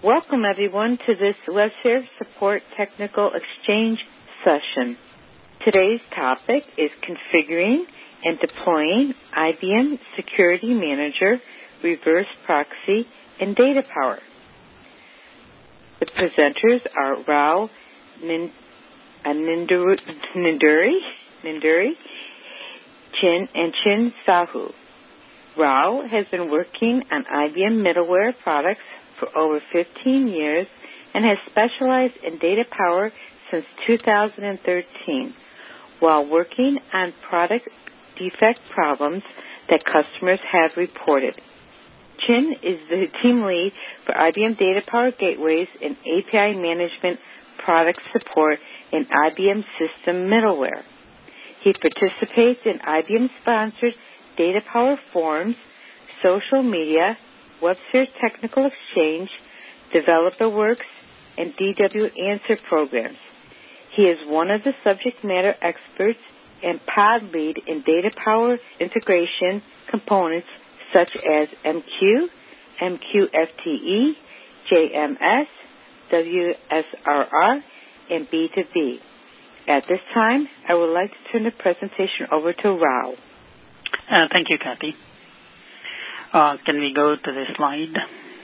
Welcome, everyone, to this WebServe Support Technical Exchange session. Today's topic is configuring and deploying IBM Security Manager, Reverse Proxy, and Data Power. The presenters are Rao Ninduri, Chin Sahu. Rao has been working on IBM middleware products for over 15 years and has specialized in data power since 2013 while working on product defect problems that customers have reported. Chin is the team lead for IBM Data Power Gateways and API Management Product Support in IBM System Middleware. He participates in IBM-sponsored Data Power Forums, social media, WebServe Technical Exchange, DeveloperWorks, and DW Answer programs. He is one of the subject matter experts and pod lead in data power integration components such as MQ, MQFTE, JMS, WSRR, and B2B. At this time, I would like to turn the presentation over to Rao. Thank you, Kathy. Can we go to the slide?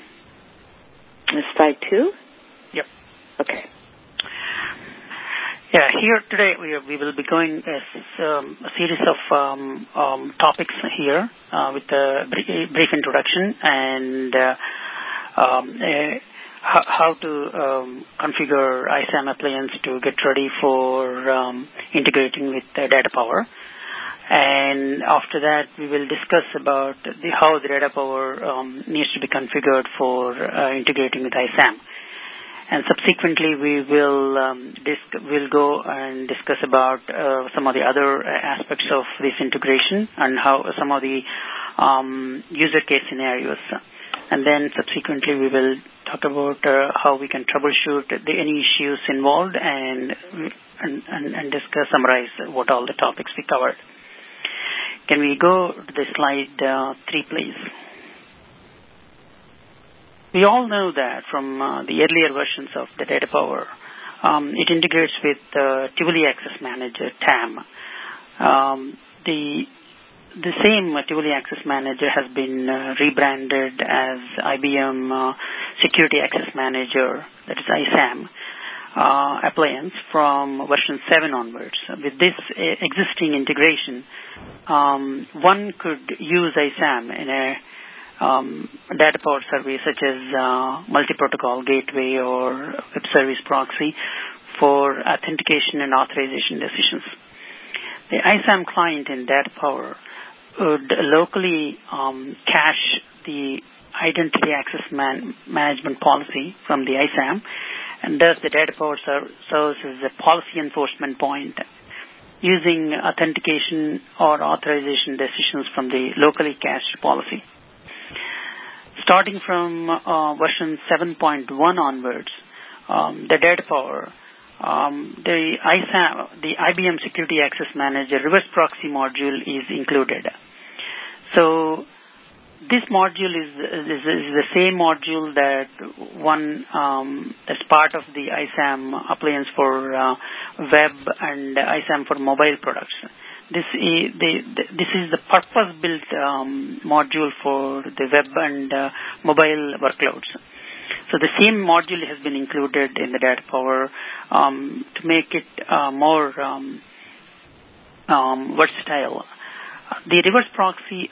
Slide 2? Yep. Okay. Yeah, here today we will be going a series of topics here with a brief introduction and how to configure ISAM appliance to get ready for integrating with data power. And after that, we will discuss about how the data power needs to be configured for integrating with ISAM. And subsequently, we will we'll go and discuss about some of the other aspects of this integration and how some of the user case scenarios. And then subsequently, we will talk about how we can troubleshoot any issues involved and summarize what all the topics we covered. Can we go to the slide 3, please? We all know that from the earlier versions of the data power, it integrates with Tivoli Access Manager, TAM. The same Tivoli Access Manager has been rebranded as IBM Security Access Manager, that is ISAM, appliance from version 7 onwards. With this existing integration, one could use ISAM in a data power service such as multi-protocol gateway or web service proxy for authentication and authorization decisions. The ISAM client in data power would locally cache the identity access management policy from the ISAM, and thus the data power serves as a policy enforcement point using authentication or authorization decisions from the locally cached policy. Starting from version 7.1 onwards, the data power, the IBM Security Access Manager reverse proxy module is included. So this module is the same module that one that's part of the ISAM appliance for web and ISAM for mobile products. This is the purpose-built module for the web and mobile workloads. So the same module has been included in the data power to make it more versatile. The reverse proxy,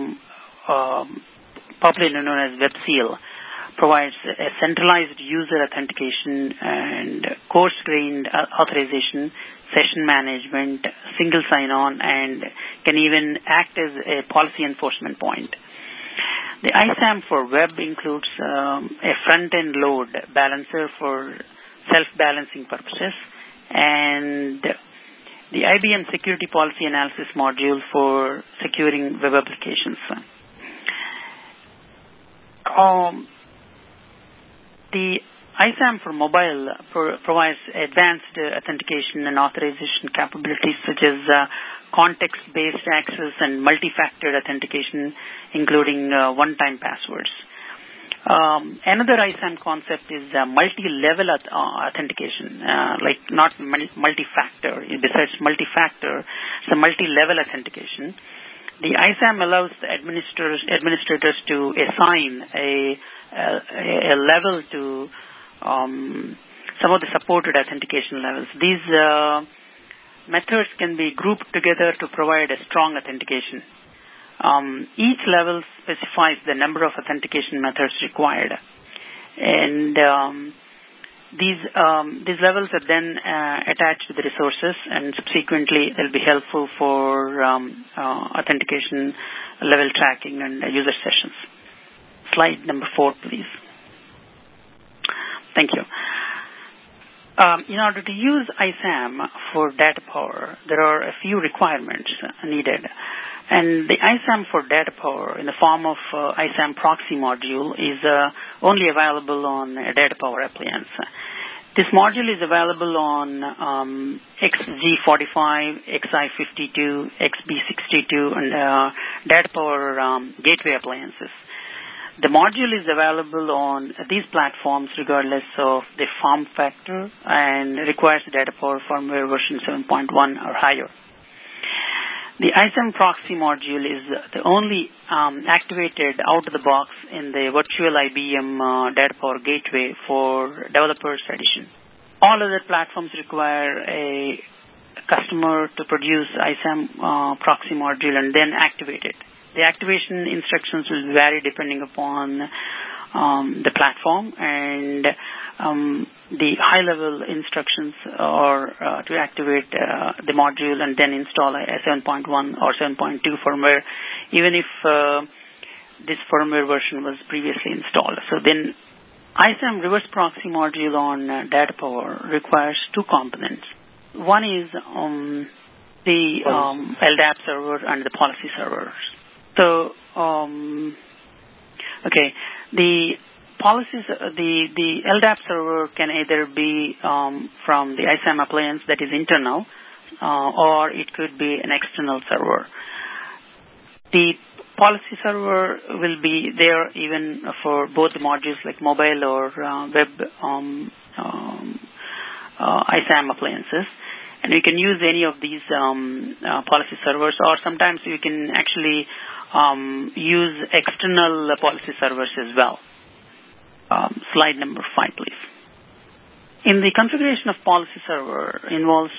popularly known as WebSeal, provides a centralized user authentication and coarse-grained authorization, session management, single sign-on, and can even act as a policy enforcement point. The ISAM for web includes a front-end load balancer for self-balancing purposes and the IBM Security Policy Analysis module for securing web applications. The ISAM for mobile provides advanced authentication and authorization capabilities such as context-based access and multi-factor authentication, including one-time passwords. Another ISAM concept is multi-level authentication, like not multi-factor. Besides multi-factor, it's a multi-level authentication. The ISAM allows the administrators to assign a level to some of the supported authentication levels. These methods can be grouped together to provide a strong authentication. Each level specifies the number of authentication methods required, and these levels are then attached to the resources, and subsequently they'll be helpful for authentication, level tracking, and user sessions. Slide number 4, please. Thank you. In order to use ISAM for data power, there are a few requirements needed. And the ISAM for data power in the form of ISAM proxy module is only available on a data power appliance. This module is available on XG45, XI52, XB62, and data power gateway appliances. The module is available on these platforms regardless of the form factor and requires data power firmware version 7.1 or higher. The ISAM proxy module is the only activated out of the box in the virtual IBM data power gateway for developers edition. All other platforms require a customer to produce ISAM proxy module and then activate it. The activation instructions will vary depending upon the platform, and the high-level instructions are to activate the module and then install a 7.1 or 7.2 firmware, even if this firmware version was previously installed. So then ISAM reverse proxy module on data power requires two components. One is the LDAP server and the policy servers. So, the policies, the LDAP server can either be from the ISAM appliance that is internal, or it could be an external server. The policy server will be there even for both the modules like mobile or web ISAM appliances. And you can use any of these policy servers, or sometimes you can actually use external policy servers as well. Slide number 5, please. In the configuration of policy server involves,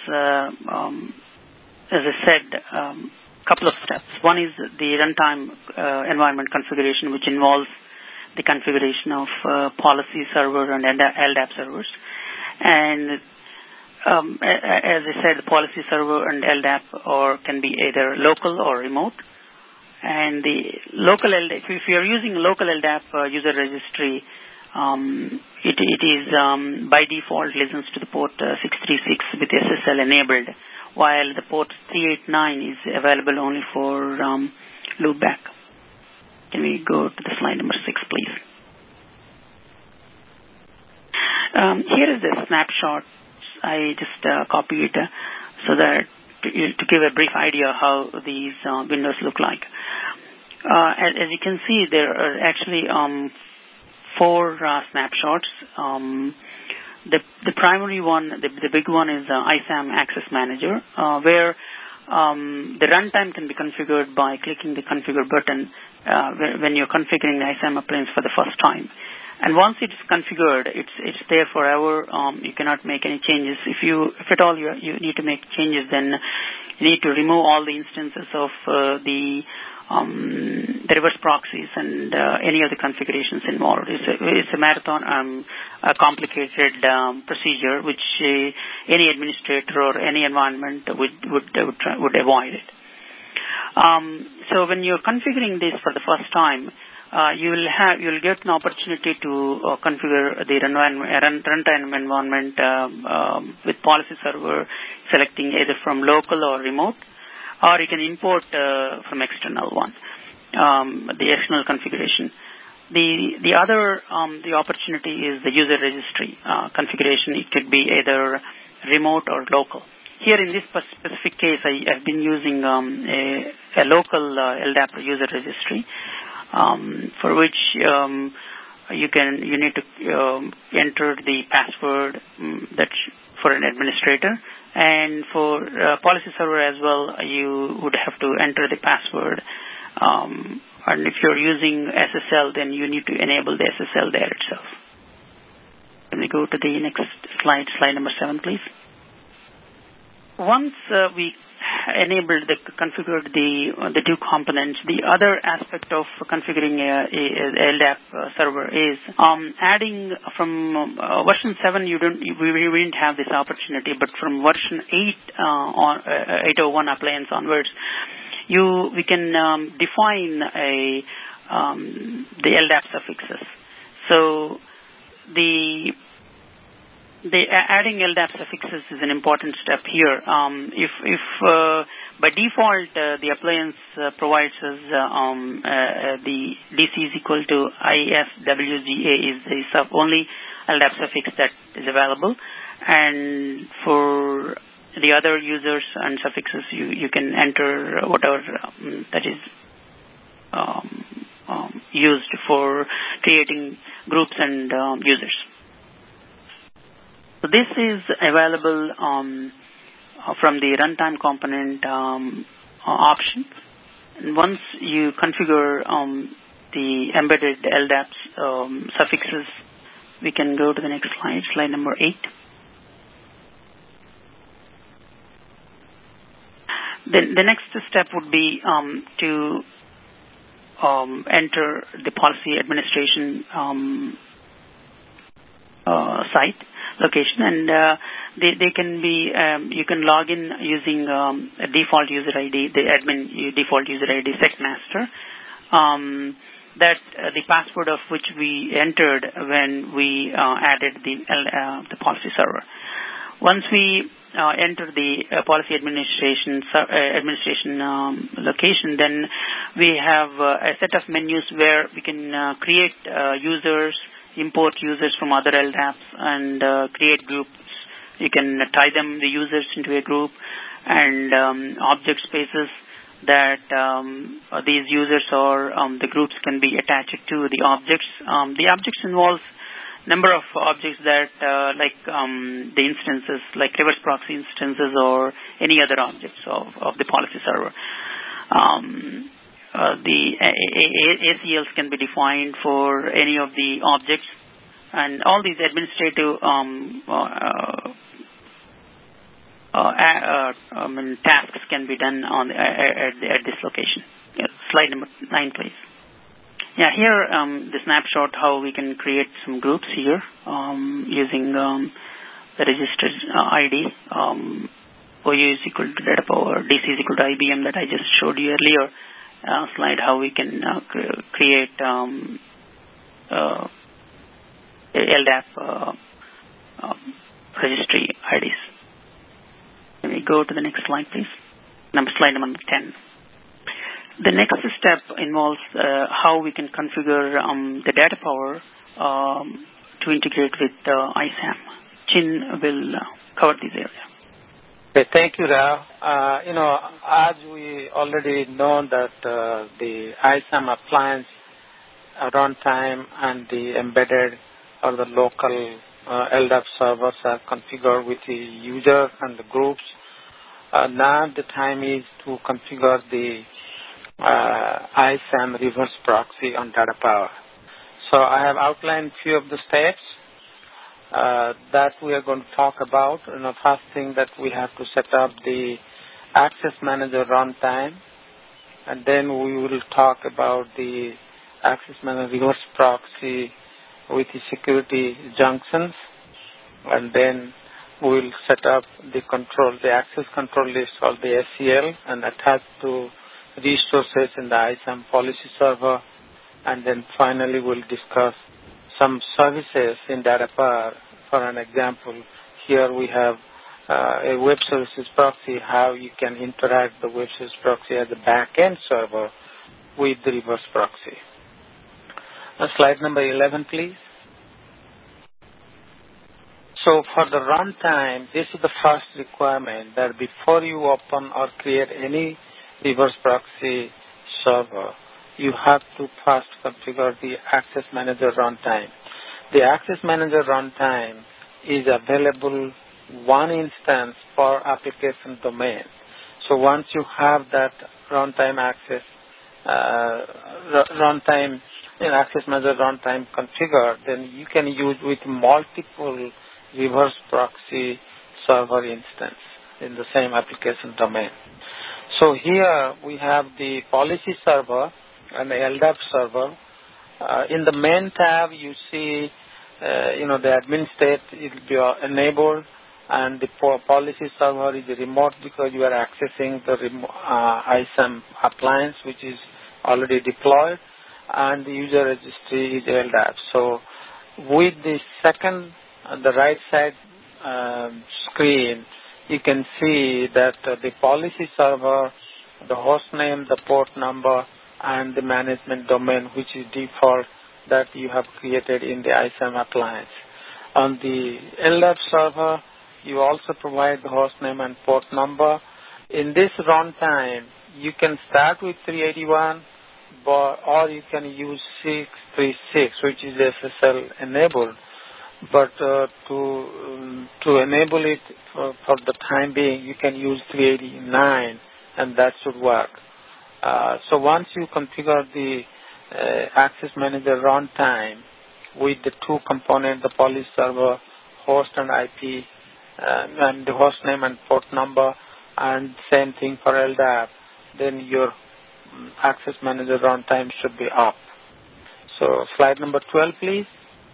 as I said, a couple of steps. One is the runtime environment configuration, which involves the configuration of policy server and LDAP servers. And as I said, the policy server and LDAP can be either local or remote. And the local LDAP, if you are using local LDAP user registry, it is by default listens to the port 636 with SSL enabled, while the port 389 is available only for loopback. Can we go to the slide number 6, please? Here is a snapshot. I just copied it so that to give a brief idea how these windows look like. As you can see, there are actually 4 snapshots. The primary one, the big one, is ISAM Access Manager, where the runtime can be configured by clicking the Configure button when you're configuring the ISAM appliance for the first time. And once it's configured, it's there forever. You cannot make any changes. If at all you need to make changes, then you need to remove all the instances of the reverse proxies and any of the configurations involved. It's a marathon, a complicated procedure which any administrator or any environment would avoid it. So when you're configuring this for the first time, you'll get an opportunity to configure the runtime environment with policy server, selecting either from local or remote, or you can import from external one, the external configuration. The other the opportunity is the user registry configuration. It could be either remote or local. Here in this specific case, I have been using a local LDAP user registry, for which you need to enter the password that's for an administrator, and for policy server as well, you would have to enter the password. And if you're using SSL, then you need to enable the SSL there itself. Can we go to the next slide, slide number 7, please? Once we configured the two components, the other aspect of configuring a LDAP server is adding from version 7. We didn't have this opportunity, but from version 801 appliance onwards, we can define the LDAP suffixes. So the adding LDAP suffixes is an important step here. If by default the appliance provides us the DC is equal to ISWGA is the only LDAP suffix that is available, and for the other users and suffixes you can enter whatever that is used for creating groups and users. So this is available from the runtime component option. And once you configure the embedded LDAP suffixes, we can go to the next slide, slide number 8. Then the next step would be to enter the policy administration site location, and they can be you can log in using a default user ID, the admin default user ID SecMaster, that the password of which we entered when we added the policy server. Once we enter the policy administration location, then we have a set of menus where we can create users, import users from other LDAPs, and create groups. You can tie the users into a group, and object spaces that these users or the groups can be attached to the objects. The objects involves number of objects that like the instances, like reverse proxy instances or any other objects of the policy server. The ACLs can be defined for any of the objects, and all these administrative tasks can be done at this location. Yeah, slide number 9, please. Yeah, here the snapshot how we can create some groups here using the registered ID. OU is equal to data power, DC is equal to IBM that I just showed you earlier. Slide how we can create LDAP registry IDs. Can we go to the next slide, please? Slide number 10. The next step involves how we can configure the data power to integrate with ISAM. Chin will cover this area. Okay, thank you, Rao. As we already know that the ISAM appliance runtime and the embedded or the local LDAP servers are configured with the user and the groups. Now the time is to configure the ISAM reverse proxy on data power. So I have outlined few of the steps that we are going to talk about. First thing that we have to set up the access manager runtime, and then we will talk about the access manager reverse proxy with the security junctions, and then we will set up the access control list or the SCL and attach to resources in the ISAM policy server, and then finally we'll discuss some services in data power. For an example, here we have a web services proxy, how you can interact the web services proxy as a back-end server with the reverse proxy. Slide number 11, please. So for the runtime, this is the first requirement, that before you open or create any reverse proxy server, you have to first configure the Access Manager runtime. The Access Manager runtime is available one instance per application domain. So once you have that runtime access, runtime in Access Manager runtime configured, then you can use with multiple reverse proxy server instance in the same application domain. So here we have the policy server and the LDAP server. In the main tab, you see, the admin state will be enabled, and the policy server is remote because you are accessing the ISAM appliance, which is already deployed, and the user registry is LDAP. So with the second, the right side screen, you can see that the policy server, the host name, the port number, and the management domain, which is default that you have created in the ISAM appliance. On the LDAP server, you also provide the host name and port number. In this runtime, you can start with 381, or you can use 636, which is SSL enabled. But to enable it for the time being, you can use 389, and that should work. So once you configure the Access Manager runtime with the two components, the policy server, host and IP, and the host name and port number, and same thing for LDAP, then your Access Manager runtime should be up. So slide number 12, please.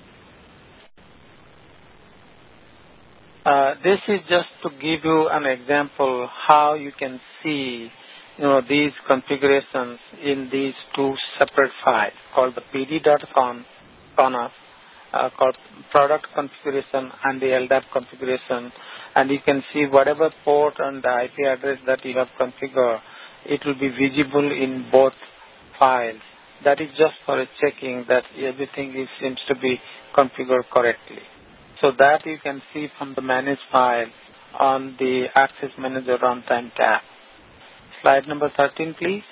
This is just to give you an example how you can see, these configurations in these two separate files called the pd.conf, called product configuration and the LDAP configuration, and you can see whatever port and the IP address that you have configured, it will be visible in both files. That is just for checking that everything seems to be configured correctly. So that you can see from the Manage file on the Access Manager Runtime tab. Slide number 13, please.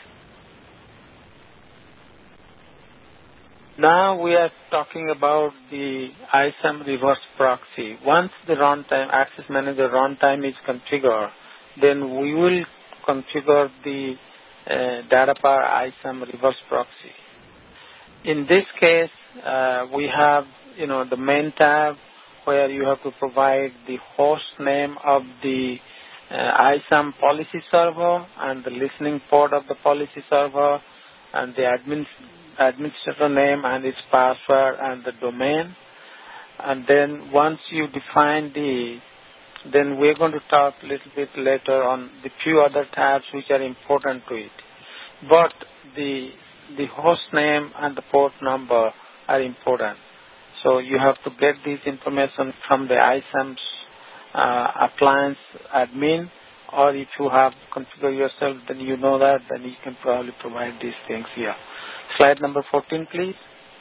Now we are talking about the ISAM reverse proxy. Once the runtime, Access Manager runtime is configured, then we will configure the DataPower ISAM reverse proxy. In this case, we have, the main tab where you have to provide the host name of the ISAM policy server and the listening port of the policy server and the administrator name and its password and the domain. And then once you define these, then we're going to talk a little bit later on the few other tabs which are important to it. But the host name and the port number are important. So you have to get this information from the ISAM's appliance admin, or if you have configured yourself, then you know that, then you can probably provide these things here. Slide number 14, please.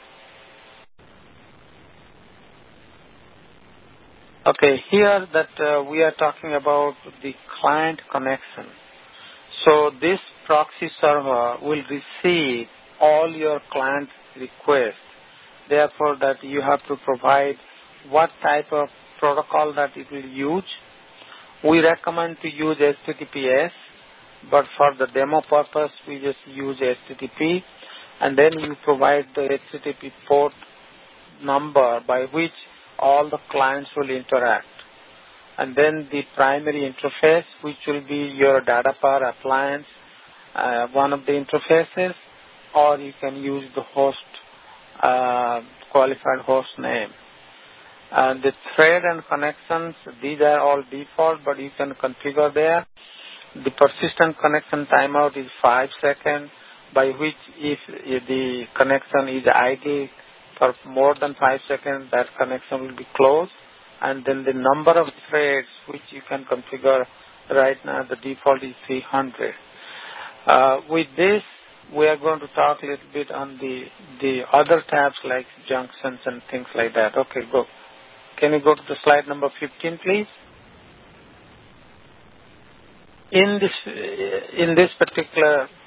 Okay, here that we are talking about the client connection. So this proxy server will receive all your client requests. Therefore, that you have to provide what type of protocol that it will use. We recommend to use HTTPS, but for the demo purpose, we just use HTTP. And then you provide the HTTP port number by which all the clients will interact. And then the primary interface, which will be your DataPower appliance, one of the interfaces, or you can use the host, qualified host name. And the thread and connections, these are all default, but you can configure there. The persistent connection timeout is 5 seconds, by which if the connection is idle for more than 5 seconds, that connection will be closed. And then the number of threads which you can configure right now, the default is 300. With this, we are going to talk a little bit on the other tabs like junctions and things like that. Okay, go. Can you go to the slide number 15, please? In this particular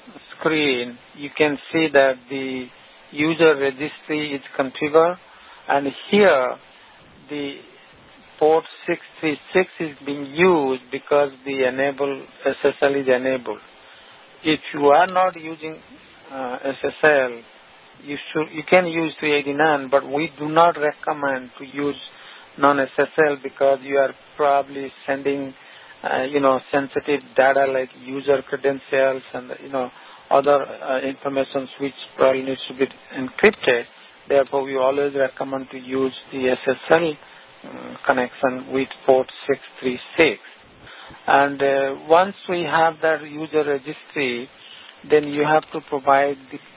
screen, you can see that the user registry is configured, and here the port 636 is being used because the enable SSL is enabled. If you are not using SSL, you can use 389, but we do not recommend to use non-SSL because you are probably sending sensitive data like user credentials and other information which probably needs to be encrypted. Therefore, we always recommend to use the SSL connection with port 636. And once we have that user registry, then you have to provide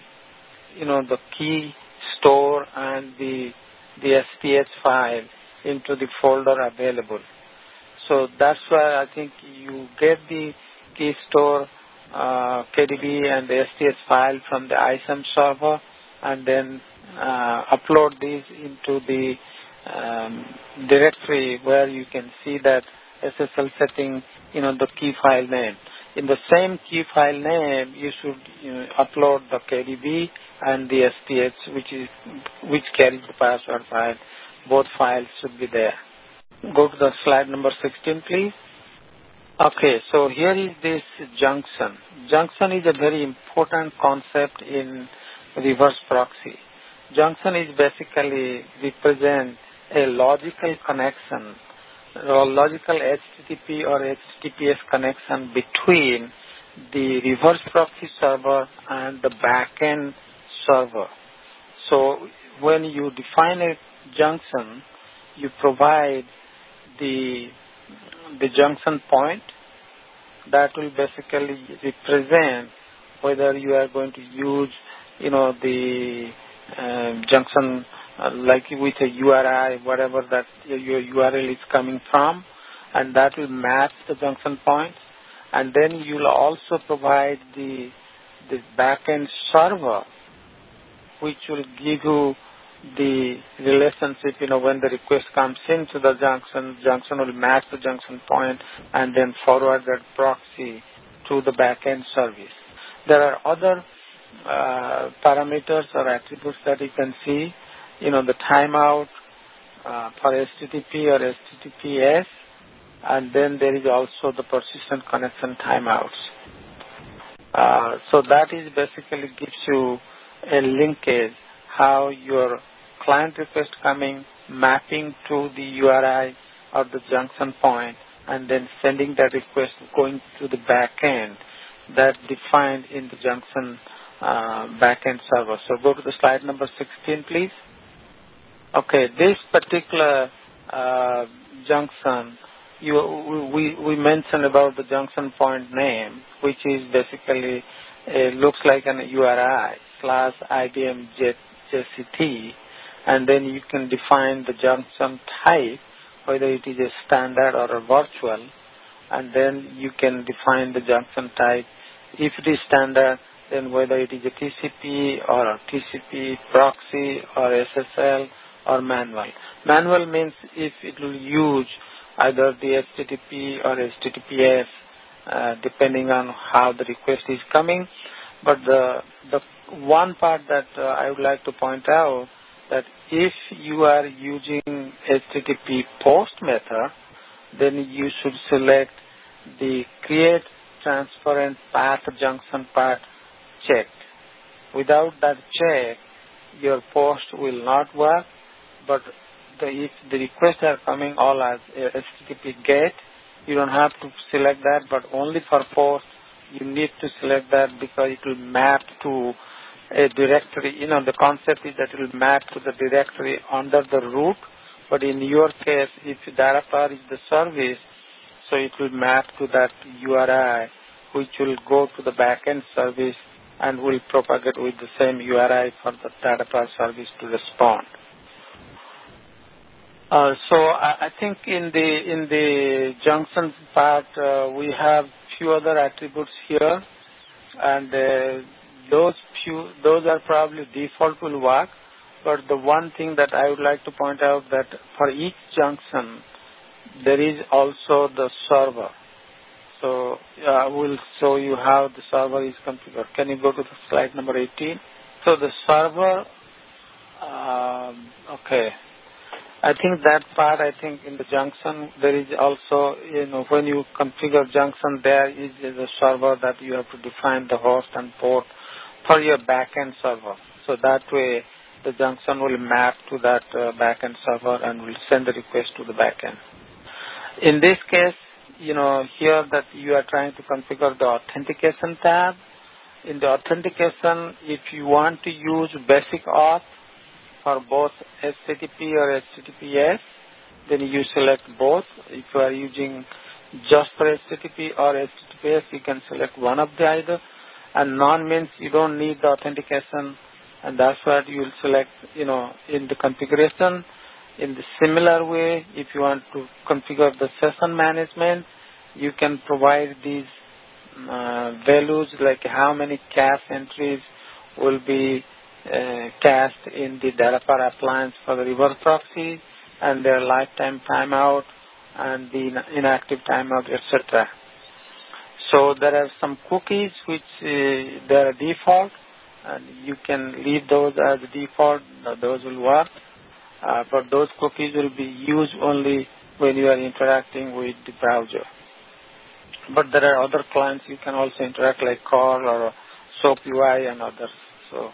the key store and the STH file into the folder available. So that's why I think you get the key store, KDB, and the STH file from the ISAM server, and then upload these into the directory where you can see that SSL setting, the key file name. In the same key file name, you should upload the KDB and the STH, which carries the password file. Both files should be there. Go to the slide number 16, please. Okay, so here is this junction. Junction is a very important concept in reverse proxy. Junction is basically represent a logical connection, or logical HTTP or HTTPS connection between the reverse proxy server and the backend server. So when you define a junction, you provide the junction point that will basically represent whether you are going to use, the junction like with a URI, whatever that your URL is coming from, and that will match the junction points. And then you'll also provide the backend server, which will give you the relationship, when the request comes into the junction will match the junction point and then forward that proxy to the backend service. There are other parameters or attributes that you can see, the timeout for HTTP or HTTPS, and then there is also the persistent connection timeouts. So that is basically gives you a linkage, how your client request coming, mapping to the URI or the junction point, and then sending that request going to the backend that defined in the junction backend server. So go to the slide number 16, please. Okay, this particular junction, we mentioned about the junction point name, which is basically looks like an URI /IBM JCT, and then you can define the junction type, whether it is a standard or a virtual, and then you can define the junction type. If it is standard, then whether it is a TCP or a TCP proxy or SSL or manual. Manual means if it will use either the HTTP or HTTPS, depending on how the request is coming. But the one part that I would like to point out, that if you are using HTTP post method, then you should select the create transparent path junction path checked. Without that check, your post will not work. But if the requests are coming all as HTTP GET, you don't have to select that, but only for post, you need to select that because it will map to a directory. The concept is that it will map to the directory under the root, but in your case, if DataPower is the service, so it will map to that URI, which will go to the backend service and will propagate with the same URI for the DataPower service to respond. So I think in the junction part, we have few other attributes here, and those are probably default will work. But the one thing that I would like to point out that for each junction, there is also the server. So I will show you how the server is configured. Can you go to the slide number 18? So the server, okay. I think that part, in the junction, there is also, when you configure junction, there is a server that you have to define the host and port for your backend server. So that way, the junction will map to that backend server and will send the request to the backend. In this case, here that you are trying to configure the authentication tab. In the authentication, if you want to use basic auth for both HTTP or HTTPS, then you select both. If you are using just for HTTP or HTTPS, you can select one of the either. And none means you don't need the authentication, and that's what you will select, in the configuration. In the similar way, if you want to configure the session management, you can provide these values like how many cache entries will be cached in the DataPower appliance for the reverse proxy and their lifetime timeout and the inactive timeout, etc. So there are some cookies which they are default, and you can leave those as default. Those will work. But those cookies will be used only when you are interacting with the browser. But there are other clients you can also interact like Call or SOAP UI and others. So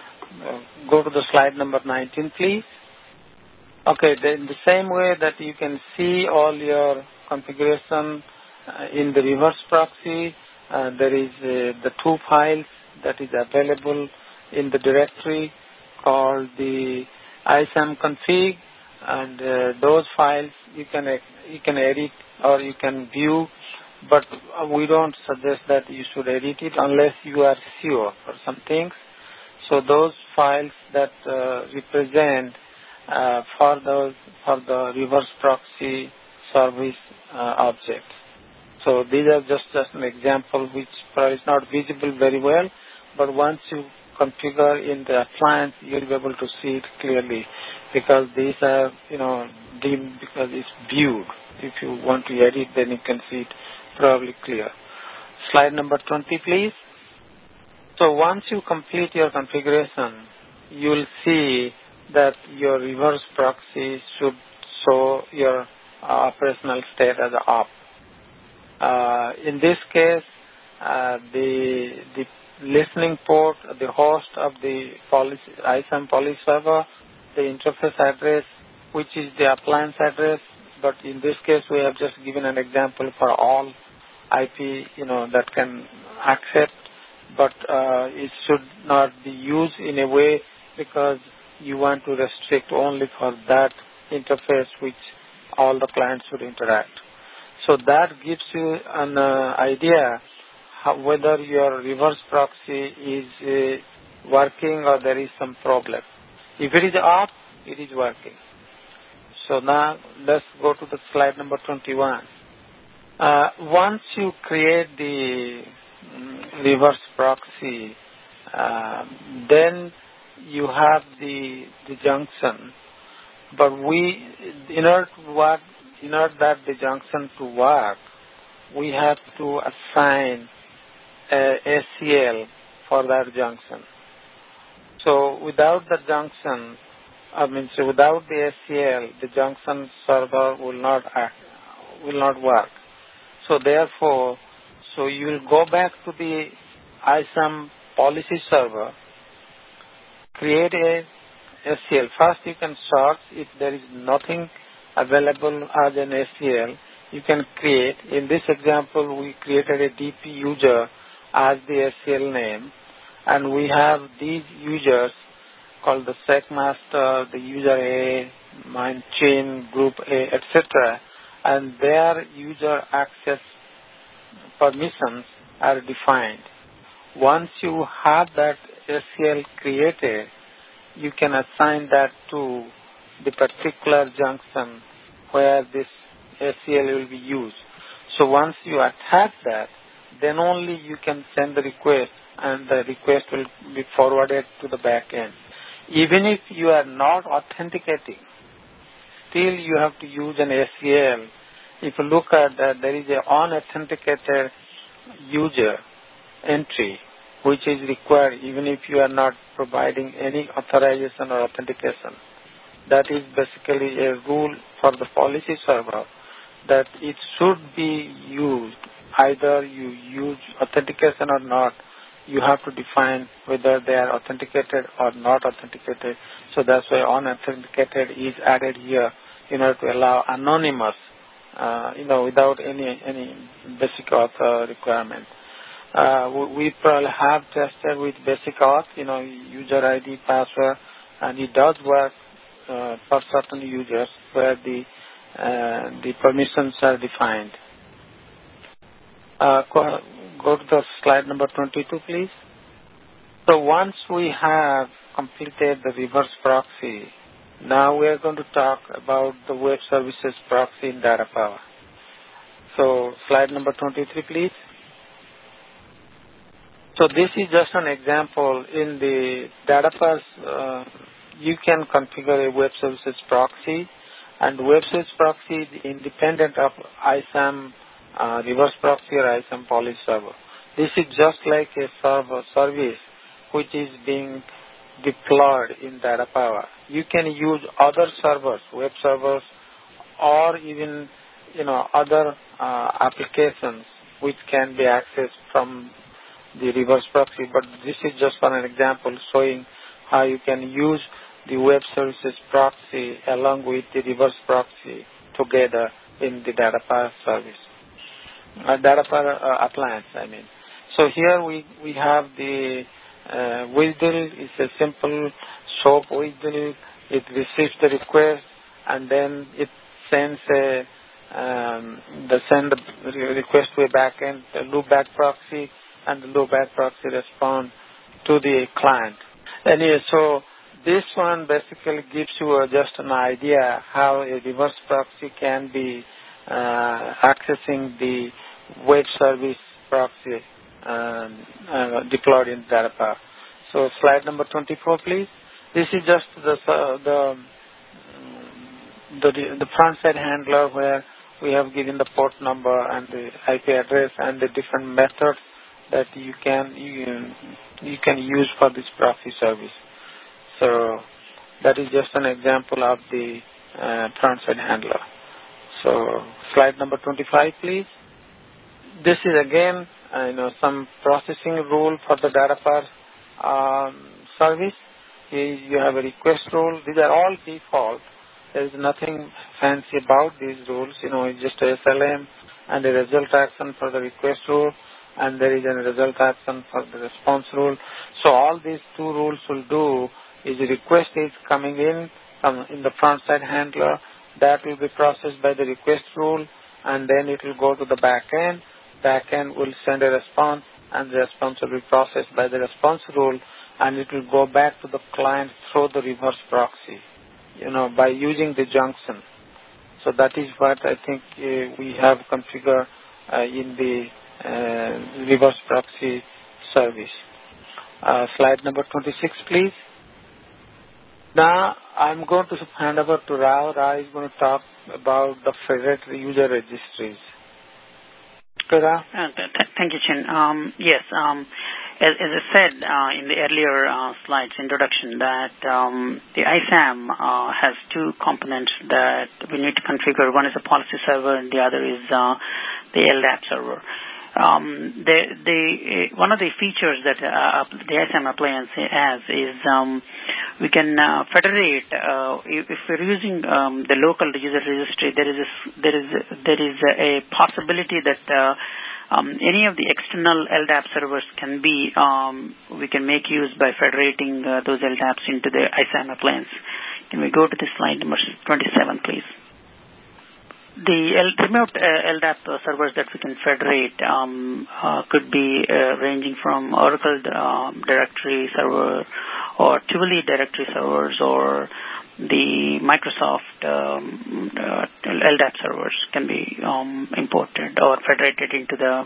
go to the slide number 19, please. Okay, in the same way that you can see all your configuration in the reverse proxy, there is the two files that is available in the directory called the ISAM config, and those files you can edit or you can view, but we don't suggest that you should edit it unless you are sure for some things. So those files that represent for the reverse proxy service objects. So these are just an example which is not visible very well, but once you configure in the appliance, you'll be able to see it clearly because these are, dim because it's viewed. If you want to edit, then you can see it probably clear. Slide number 20, please. So once you complete your configuration, you'll see that your reverse proxy should show your operational state as op. In this case, the listening port, the host of the ISAM policy server, the interface address, which is the appliance address, but in this case we have just given an example for all IP, that can accept, but it should not be used in a way because you want to restrict only for that interface which all the clients should interact. So that gives you an idea whether your reverse proxy is working or there is some problem. If it is off, it is working. So now let's go to the slide number 21. Once you create the reverse proxy, then you have the junction. But in order that the junction to work, we have to assign ACL for that junction. So without the junction, without the ACL, the junction server will not work. So therefore, you will go back to the ISAM policy server, create a ACL. First, you can search if there is nothing available as an ACL. You can create. In this example, we created a DP user as the ACL name, and we have these users called the SecMaster, the user A, Mindchain, Group A, etc., and their user access permissions are defined. Once you have that ACL created, you can assign that to the particular junction where this ACL will be used. So once you attach that, then only you can send the request and the request will be forwarded to the back end. Even if you are not authenticating, still you have to use an ACL if you look at that, there is an unauthenticated user entry which is required even if you are not providing any authorization or authentication. That is basically a rule for the policy server that it should be used. Either you use authentication or not, you have to define whether they are authenticated or not authenticated. So that's why unauthenticated is added here in order to allow anonymous, without any basic auth requirement. We probably have tested with basic auth, user ID, password, and it does work for certain users where the permissions are defined. Go to the slide number 22, please. So once we have completed the reverse proxy, now we are going to talk about the web services proxy in Data Power. So slide number 23, please. So this is just an example. In the Data Power, you can configure a web services proxy, and web services proxy is independent of ISAM reverse proxy or ISAM policy server. This is just like a server service which is being deployed in Data Power. You can use other servers, web servers, or even other applications which can be accessed from the reverse proxy. But this is just for an example showing how you can use the web services proxy along with the reverse proxy together in the Data Power service. Data Power appliance, So here we have the WSDL. It's a simple SOAP WSDL. It receives the request and then it sends send the request to a backend, a loopback proxy, and the loopback proxy responds to the client. Anyway, so this one basically gives you just an idea how a reverse proxy can be accessing the web service proxy deployed in Data Power. So slide number 24, please. This is just the front side handler where we have given the port number and the IP address and the different methods that you can use for this proxy service. So that is just an example of the front side handler. So slide number 25, please. This is again, some processing rule for the Data Power service. You have a request rule. These are all default. There is nothing fancy about these rules. It's just a SLM and a result action for the request rule, and there is a result action for the response rule. So all these two rules will do is the request is coming in the front side handler. That will be processed by the request rule, and then it will go to the back end. Back end will send a response, and the response will be processed by the response rule, and it will go back to the client through the reverse proxy, by using the junction. So that is what I think we have configured in the reverse proxy service. Slide number 26, please. Now I'm going to hand over to Rao. Rao is going to talk about the federated user registries. Okay, Rao? Thank you, Chin. Yes, as I said in the earlier slides introduction, that the ISAM has two components that we need to configure. One is a policy server, and the other is the LDAP server. One of the features that the ISAM appliance has is we can federate. If we're using the local user registry, there is a possibility that any of the external LDAP servers can be we can make use by federating those LDAPs into the ISAM appliance. Can we go to the slide number 27, please? The remote LDAP servers that we can federate could be ranging from Oracle directory server or Tivoli directory servers, or the Microsoft LDAP servers can be imported or federated into the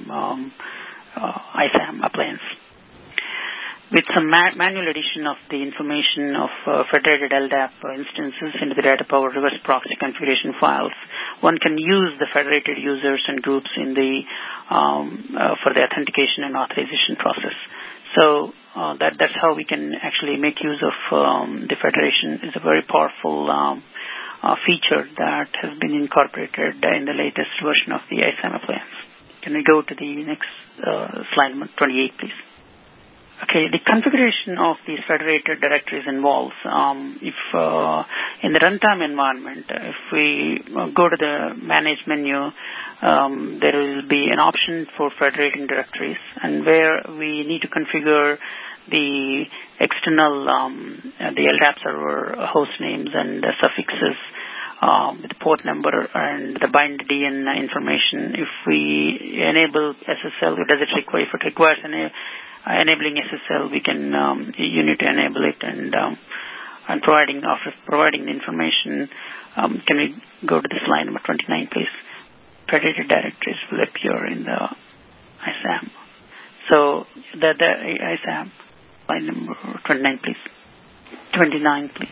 ISAM appliance. With some manual addition of the information of federated LDAP instances into the Data Power reverse proxy configuration files, one can use the federated users and groups in the for the authentication and authorization process. So that's how we can actually make use of the federation. It's a very powerful feature that has been incorporated in the latest version of the ISAM appliance. Can we go to the next slide, number 28, please? Okay, the configuration of these federated directories involves, if in the runtime environment, if we go to the Manage menu, there will be an option for federating directories, and where we need to configure the external, the LDAP server host names and the suffixes, the port number and the bind DN information. If we enable SSL, does it require? If it requires enabling SSL, we can you need to enable it, and providing the information. Can we go to the slide number 29, please? Federated directories will appear in the ISAM. So the ISAM slide number 29, please. 29, please.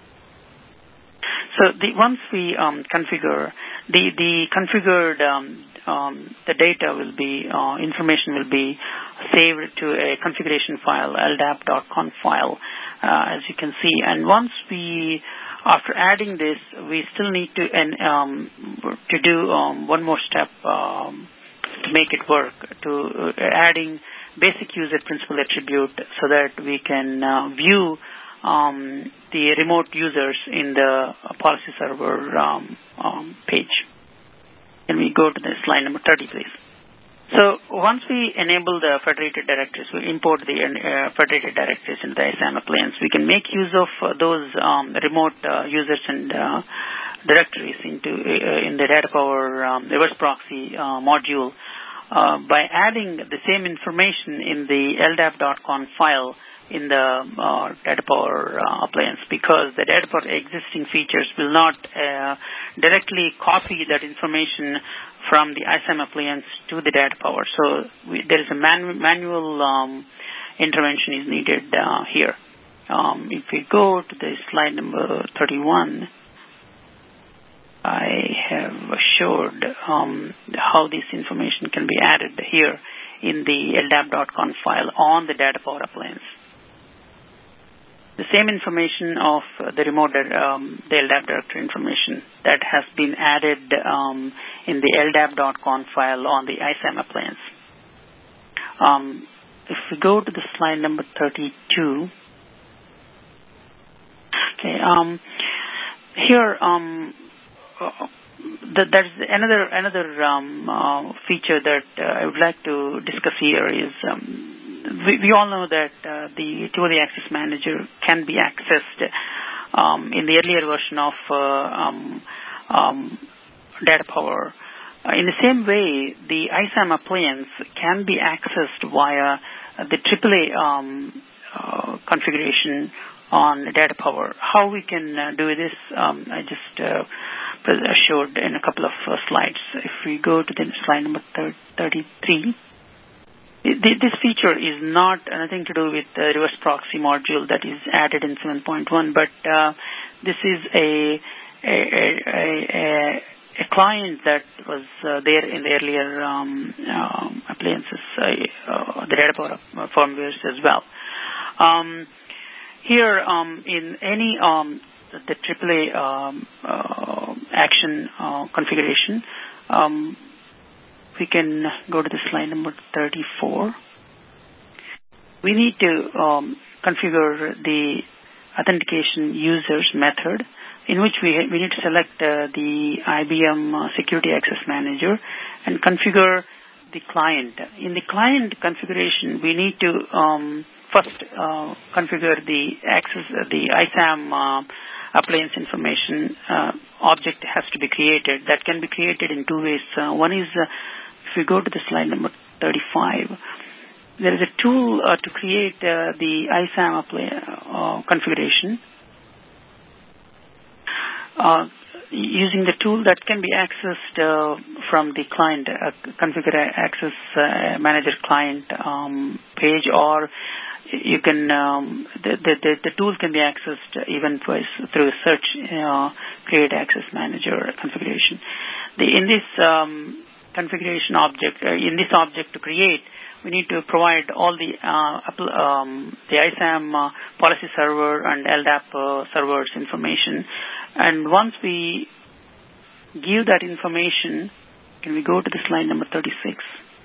So once we configure the configured the data will be information will be saved to a configuration file, ldap.conf file, as you can see. And once after adding this, we still need to do one more step to make it work, to adding basic user principal attribute so that we can view the remote users in the policy server page. Can we go to the slide number 30, please? So once we enable the federated directories, we import the federated directories into the ISAM appliance, we can make use of those remote users and directories in the DataPower reverse proxy module by adding the same information in the ldap.conf file in the DataPower appliance, because the DataPower existing features will not directly copy that information from the ISAM appliance to the DataPower. So there is a manual intervention is needed here. If we go to the slide number 31, I have showed how this information can be added here in the ldap.conf file on the DataPower appliance. The same information of the remote, the LDAP directory information that has been added in the ldap.conf file on the ISAM appliance. If we go to the slide number 32, okay, here there's another feature that I would like to discuss here is. We all know that the Tivoli Access Manager can be accessed in the earlier version of DataPower. In the same way, the ISAM appliance can be accessed via the AAA configuration on DataPower. How we can do this, I just showed in a couple of slides. If we go to the slide number 33, this feature is not anything to do with the reverse proxy module that is added in 7.1, but this is a client that was there in the earlier appliances, the DataPower firmwares as well. Here, in any the AAA action configuration, we can go to the slide number 34. We need to configure the authentication users method, in which we need to select the IBM Security Access Manager and configure the client. In the client configuration, we need to first configure the access, the ISAM appliance information object has to be created. That can be created in two ways. One is if we go to the slide number 35, there is a tool to create the ISAM configuration. Using the tool that can be accessed from the client, configure access manager client page, or you can the tool can be accessed even through search create access manager configuration. In this configuration object, in this object to create, we need to provide all the ISAM policy server and LDAP servers information. And once we give that information, can we go to the slide number 36?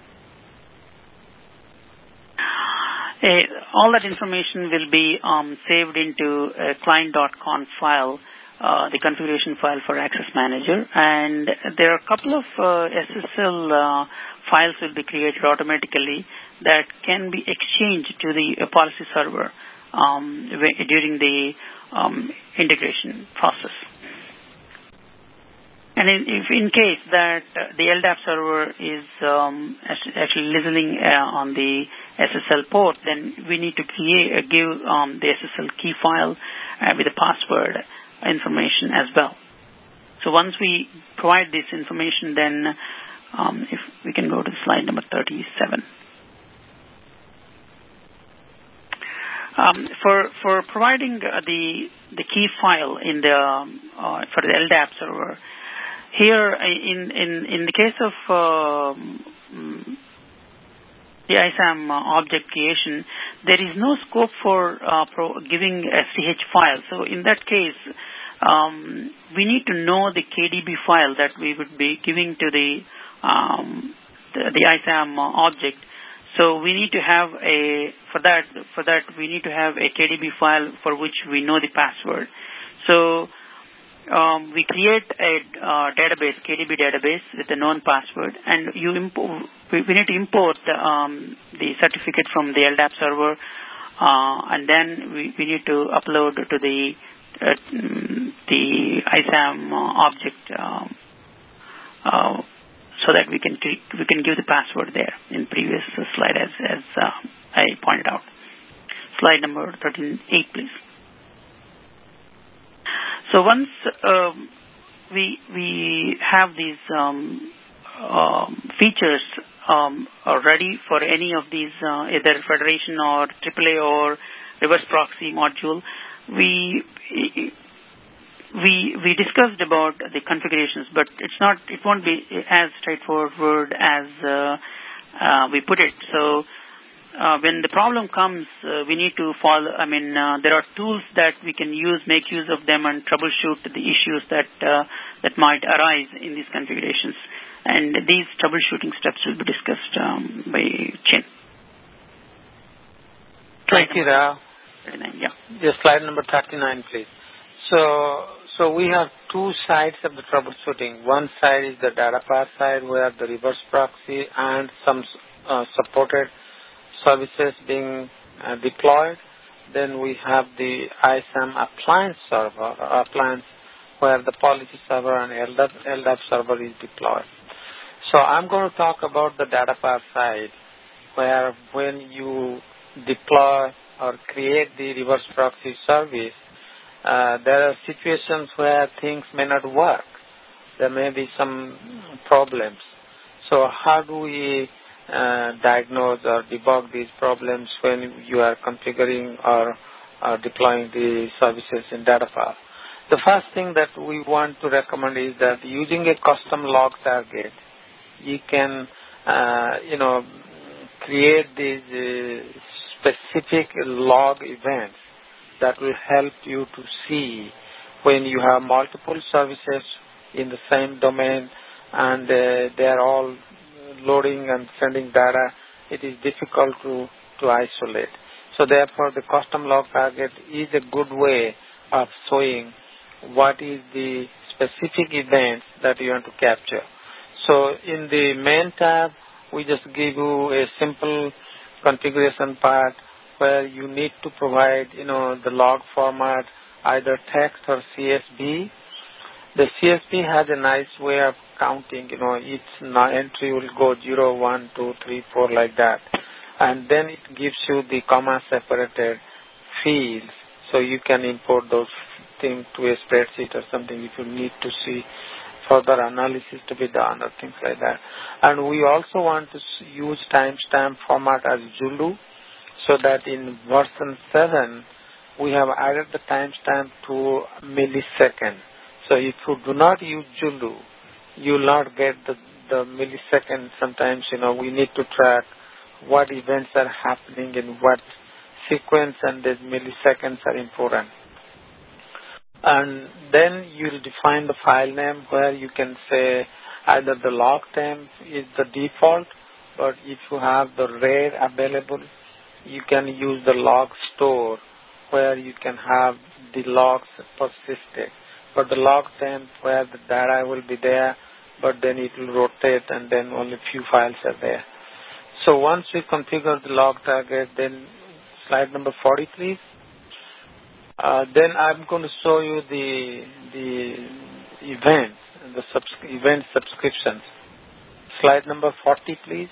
All that information will be saved into a client.conf file, the configuration file for Access Manager. And there are a couple of SSL files will be created automatically that can be exchanged to the policy server during the integration process. And if in case that the LDAP server is actually listening on the SSL port, then we need to give the SSL key file with the password information as well. So once we provide this information, then if we can go to slide number 37. For providing the key file in the for the LDAP server, here in the case of the ISAM object creation, there is no scope for giving SDH file. So in that case, we need to know the KDB file that we would be giving to the ISAM object. So we need to have for that we need to have a KDB file for which we know the password. So we create a database, KDB database with a known password, and we need to import the certificate from the LDAP server, and then we need to upload to the ISAM object so that we can give the password there in previous slide as I pointed out. Slide number 38, please. So once we have these features ready for any of these either Federation or AAA or reverse proxy module, we discussed about the configurations, but it won't be as straightforward as we put it. So when the problem comes, we need to follow. There are tools that we can make use of them and troubleshoot the issues that might arise in these configurations. And these troubleshooting steps will be discussed by Chin. Thank you, Rao. Yeah. Just slide number 39, please. So we have two sides of the troubleshooting. One side is the data path side, where the reverse proxy and some supported services being deployed. Then we have the ISAM appliance where the policy server and LDAP server is deployed. So I'm going to talk about the data path side, where when you deploy or create the reverse proxy service, there are situations where things may not work. There may be some problems. So how do we diagnose or debug these problems when you are configuring or deploying the services in data path? The first thing that we want to recommend is that using a custom log target, you can create these specific log events that will help you to see when you have multiple services in the same domain and they are all loading and sending data. It is difficult to isolate. So therefore, the custom log target is a good way of showing what is the specific events that you want to capture. So in the main tab, we just give you a simple configuration part where you need to provide, the log format, either text or CSV. The CSV has a nice way of counting, each entry will go 0, 1, 2, 3, 4 like that. And then it gives you the comma separated fields, so you can import those things to a spreadsheet or something if you need to see further analysis to be done or things like that. And we also want to use timestamp format as Zulu, so that in version 7, we have added the timestamp to millisecond. So if you do not use Zulu, you will not get the millisecond. Sometimes, we need to track what events are happening in what sequence, and these milliseconds are important. And then you'll define the file name where you can say either the log temp is the default, but if you have the RAID available, you can use the log store where you can have the logs persisted. But the log temp where the data will be there, but then it will rotate and then only few files are there. So once we configure the log target, then slide number 40, please. Then I'm going to show you the event, event subscriptions. Slide number 40, please.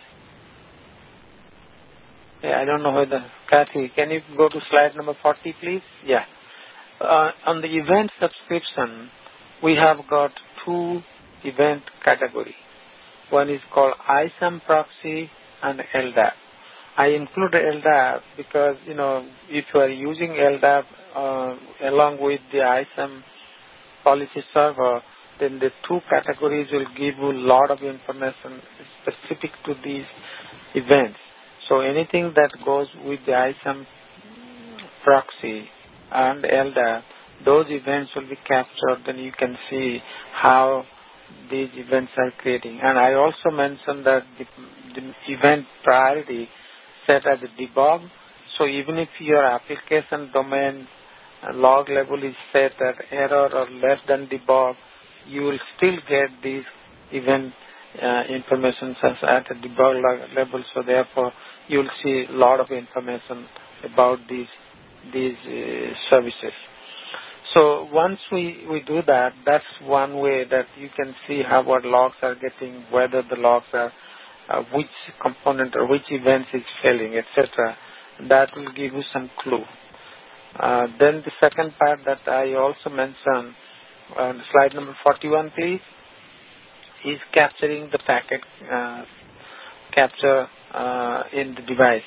Yeah, I don't know whether, Kathy, can you go to slide number 40, please? Yeah. On the event subscription, we have got two event categories. One is called ISAM proxy and LDAP. I included LDAP because, if you are using LDAP along with the ISAM policy server, then the two categories will give you a lot of information specific to these events. So anything that goes with the ISAM proxy and LDAP, those events will be captured, then you can see how these events are creating. And I also mentioned that the event priority set as a debug. So even if your application domain log level is set at error or less than debug, you will still get these event information at a debug level. So therefore, you will see a lot of information about these services. So once we do that, that's one way that you can see how what logs are getting, whether the logs are, which component or which events is failing, etc. That will give you some clue. Then the second part that I also mentioned, on slide number 41, please, is capturing the packet capture in the device.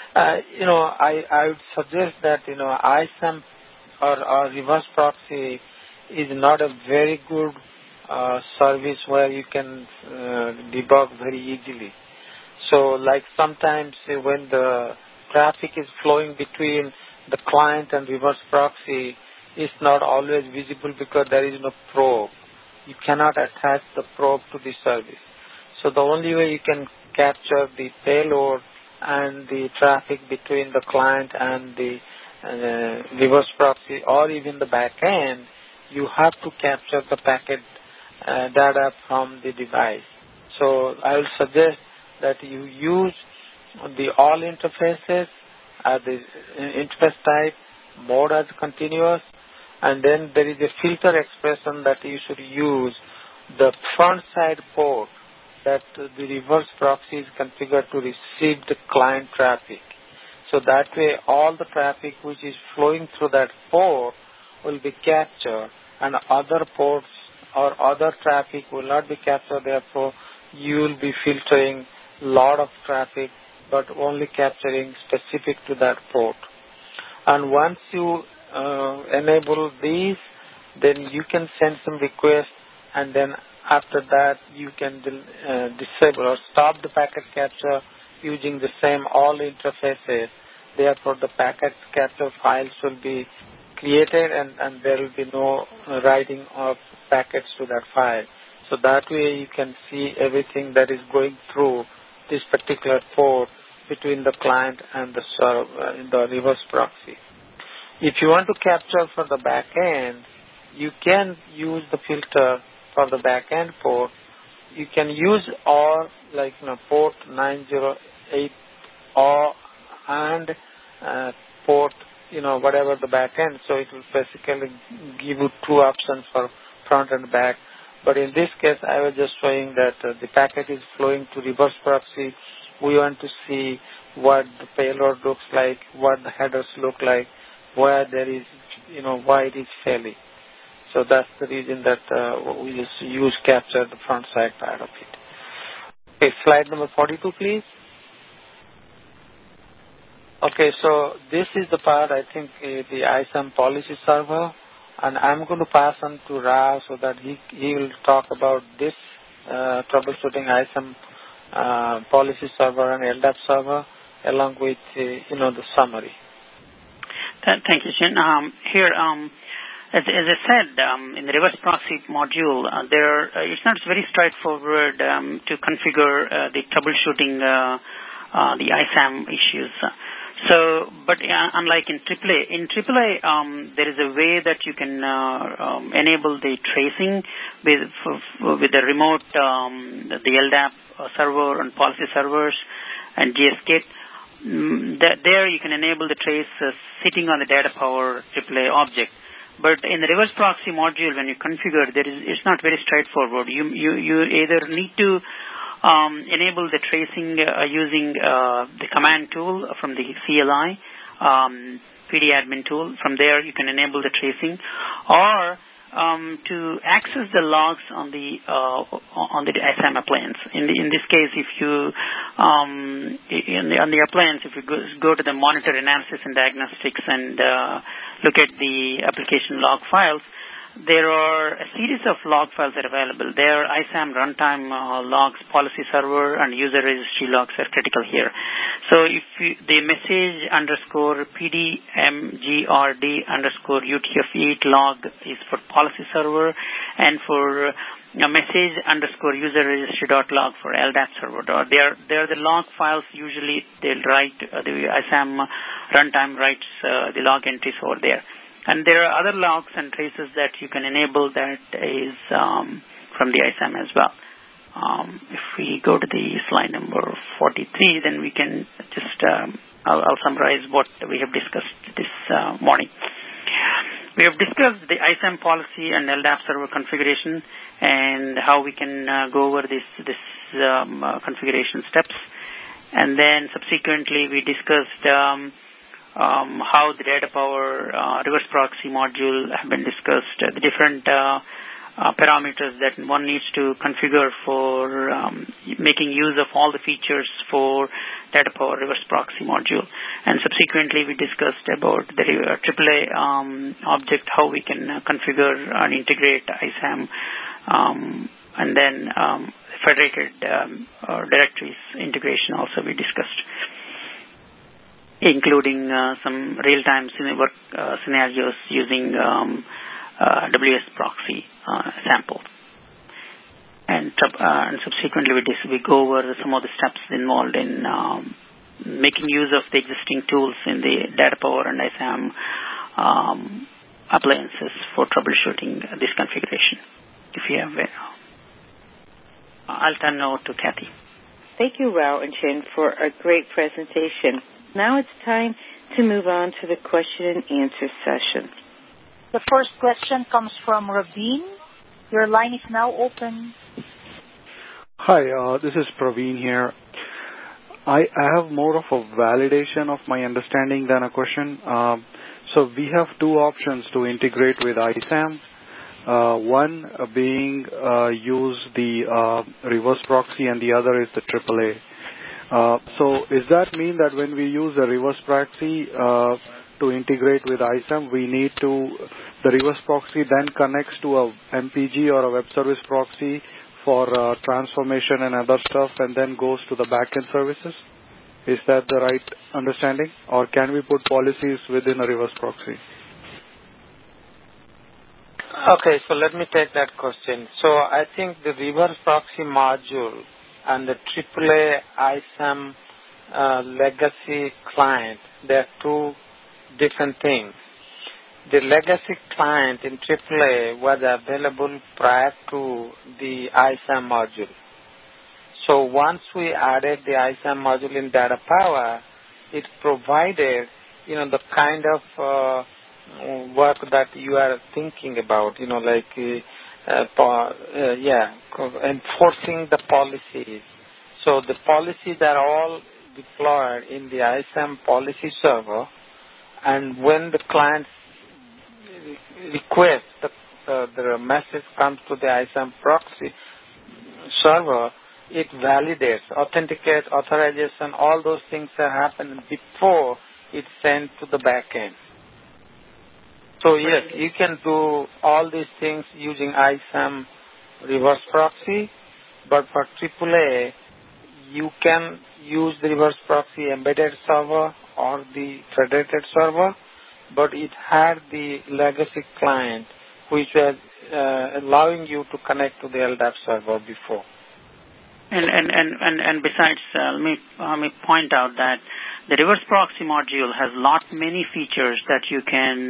I would suggest that, ISAM or reverse proxy is not a very good service where you can debug very easily. So like sometimes when the traffic is flowing between the client and reverse proxy, it's not always visible because there is no probe. You cannot attach the probe to the service. So the only way you can capture the payload and the traffic between the client and the reverse proxy or even the back end, you have to capture the packet data from the device. So I will suggest that you use the all interfaces, the interface type, mode as continuous, and then there is a filter expression that you should use the front side port that the reverse proxy is configured to receive the client traffic. So that way all the traffic which is flowing through that port will be captured and other ports or other traffic will not be captured. Therefore, you will be filtering a lot of traffic but only capturing specific to that port. And once you enable these, then you can send some requests, and then after that you can disable or stop the packet capture using the same all interfaces. Therefore, the packet capture files will be created and there will be no writing of packets to that file. So that way you can see everything that is going through this particular port between the client and the server, the reverse proxy. If you want to capture for the back end, you can use the filter for the back end port. You can use or like port 908 or and port whatever the back end. So it will basically give you two options for front and back. But in this case, I was just showing that the packet is flowing to reverse proxy. We want to see what the payload looks like, what the headers look like, where there is, why it is failing. So that's the reason that we just use capture the front side part of it. Okay, slide number 42, please. Okay, so this is the part, I think, the ISAM policy server, and I'm going to pass on to Rao so that he will talk about this troubleshooting ISAM policy server and LDAP server, along with the summary. Thank you, Chin. Here, as I said, in the reverse proxy module, it's not very straightforward to configure the troubleshooting the ISAM issues. But unlike in AAA, there is a way that you can enable the tracing with the remote, the LDAP server and policy servers and GSKit. There you can enable the trace sitting on the data power AAA object. But in the reverse proxy module, when you configure, it's not very straightforward. You either need to enable the tracing using the command tool from the CLI, PDadmin tool. From there, you can enable the tracing, or to access the logs on the ISAM appliance. In this case, if you on the appliance, if you go to the monitor analysis and diagnostics and look at the application log files, there are a series of log files that are available. There, ISAM runtime logs, policy server, and user registry logs are critical here. So if the message _PDMGRD_UTF-8 log is for policy server, and for message _user registry.log for LDAP server. They're the log files. Usually they'll write, the ISAM runtime writes the log entries over there. And there are other logs and traces that you can enable that is from the ISAM as well. If we go to the slide number 43, then we can just, I'll summarize what we have discussed this morning. We have discussed the ISAM policy and LDAP server configuration and how we can go over this configuration steps. And then subsequently we discussed how the data power reverse proxy module have been discussed, the different parameters that one needs to configure for making use of all the features for data power reverse proxy module. And subsequently we discussed about the AAA object, how we can configure and integrate ISAM, and then federated directories integration also we discussed, including some real-time work scenarios using WS proxy sample. And subsequently we go over some of the steps involved in making use of the existing tools in the data power and ISAM appliances for troubleshooting this configuration. If you have I'll turn over to Kathy. Thank you, Rao and Chin, for a great presentation. Now it's time to move on to the question and answer session. The first question comes from Raveen. Your line is now open. Hi, this is Praveen here. I have more of a validation of my understanding than a question. So we have two options to integrate with ISAM. One being use the reverse proxy, and the other is the AAA. So does that mean that when we use a reverse proxy to integrate with ISAM, the reverse proxy then connects to a MPG or a web service proxy for transformation and other stuff, and then goes to the backend services? Is that the right understanding? Or can we put policies within a reverse proxy? Okay, so let me take that question. So I think the reverse proxy module and the AAA ISAM legacy client, they're two different things. The legacy client in AAA was available prior to the ISAM module. So once we added the ISAM module in Data Power, it provided, the kind of work that you are thinking about, enforcing the policies. So the policies are all deployed in the ISAM policy server, and when the client request the message comes to the ISAM proxy server, it validates, authenticates, authorization, all those things that happen before it's sent to the backend. So yes, you can do all these things using ISAM reverse proxy, But for AAA, you can use the reverse proxy embedded server or the federated server, but it had the legacy client which was allowing you to connect to the LDAP server before. And besides, let me point out that the reverse proxy module has many features that you can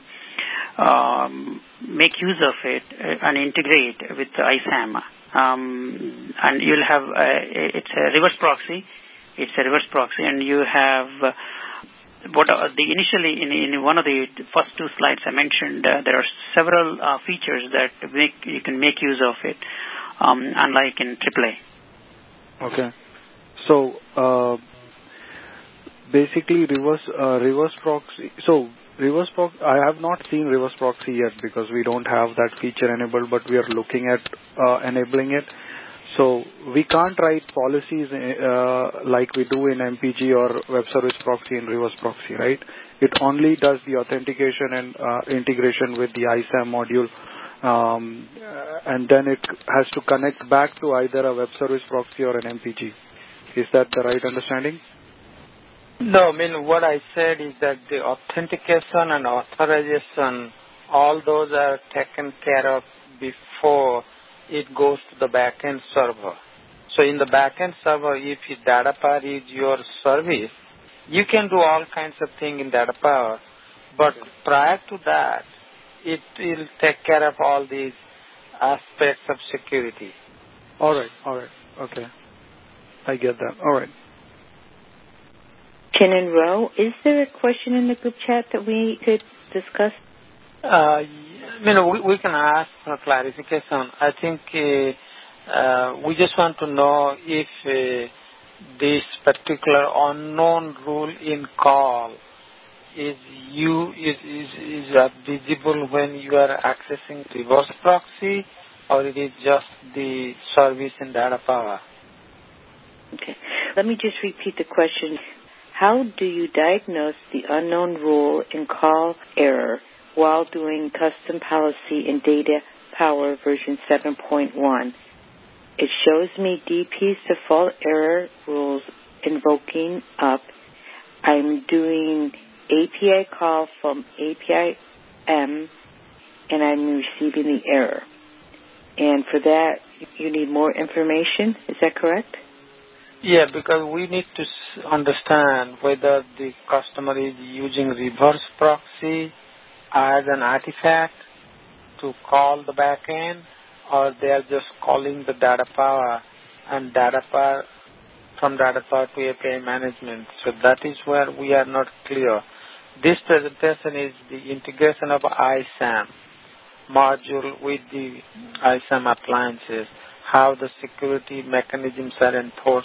make use of it and integrate with ISAM. And you'll have it's a reverse proxy. It's a reverse proxy, and you have initially in one of the first two slides I mentioned. There are several features that you can make use of it, unlike in AAA. Okay, so basically reverse proxy. So reverse proxy, I have not seen reverse proxy yet because we don't have that feature enabled, but we are looking at enabling it. So we can't write policies like we do in MPG or web service proxy in reverse proxy, right? It only does the authentication and integration with the ISAM module, and then it has to connect back to either a web service proxy or an MPG. Is that the right understanding? No, I mean, what I said is that the authentication and authorization, all those are taken care of before it goes to the backend server. So in the backend server, if DataPower is your service, you can do all kinds of things in DataPower, but prior to that, it will take care of all these aspects of security. All right, okay. I get that. All right. Chen and Ro, is there a question in the group chat that we could discuss? We can ask for clarification. I think we just want to know if this particular unknown rule in call is visible when you are accessing reverse proxy, or it is just the service in DataPower. Okay. Let me just repeat the question. How do you diagnose the unknown rule in call error while doing custom policy in DataPower version 7.1? It shows me DP's default error rules invoking up. I'm doing API call from API M, and I'm receiving the error. And for that, you need more information. Is that correct? Yeah, because we need to understand whether the customer is using reverse proxy as an artifact to call the backend, or they are just calling the DataPower and DataPower from DataPower to API management. So that is where we are not clear. This presentation is the integration of ISAM module with the ISAM appliances, how the security mechanisms are enforced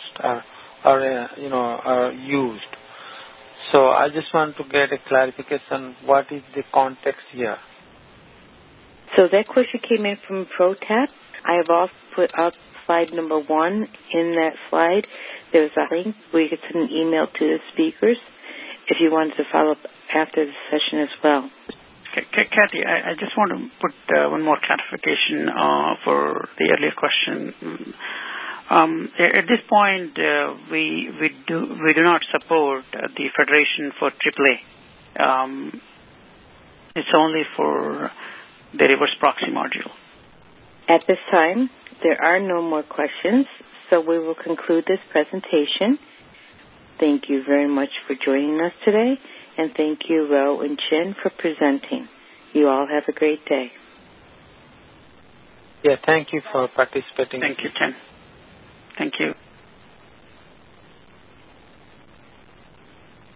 are used. So I just want to get a clarification. What is the context here? So that question came in from ProTap. I have also put up slide number 1. In that slide, there's a link where you can send an email to the speakers if you wanted to follow up after the session as well. Kathy, I just want to put one more clarification for the earlier question. At this point, we do not support the Federation for AAA. It's only for the reverse proxy module. At this time, there are no more questions, so we will conclude this presentation. Thank you very much for joining us today, and thank you, Ro and Chen, for presenting. You all have a great day. Yeah, thank you for participating. Thank you, Chen.